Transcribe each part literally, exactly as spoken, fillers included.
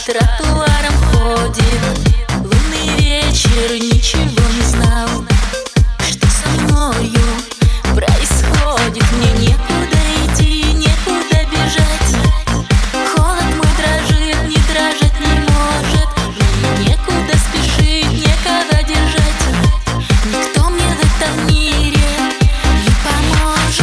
тротуарам ходит. Лунный вечер ничего не знал, что со мною происходит. Мне некуда идти, некуда бежать. Холод мой дрожит, не дрожать не может. Мне некуда спешить, некого держать. Никто мне в этом мире не поможет.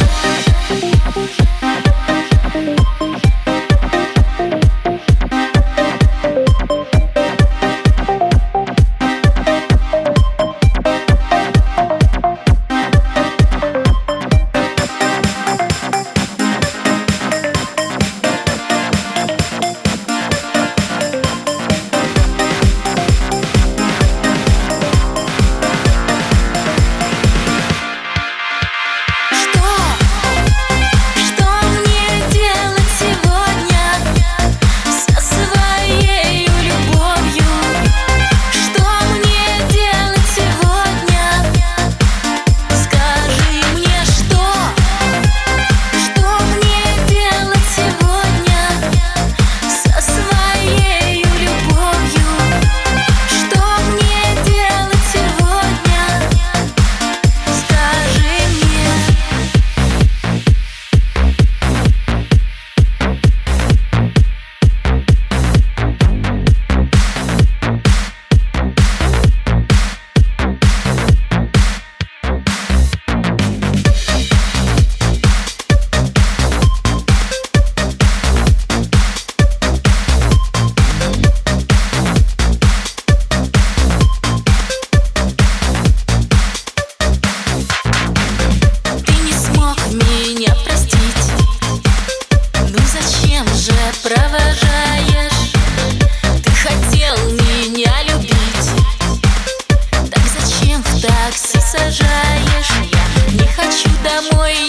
Провожаешь, ты хотел меня любить, так зачем в такси сажаешь? Я не хочу домой.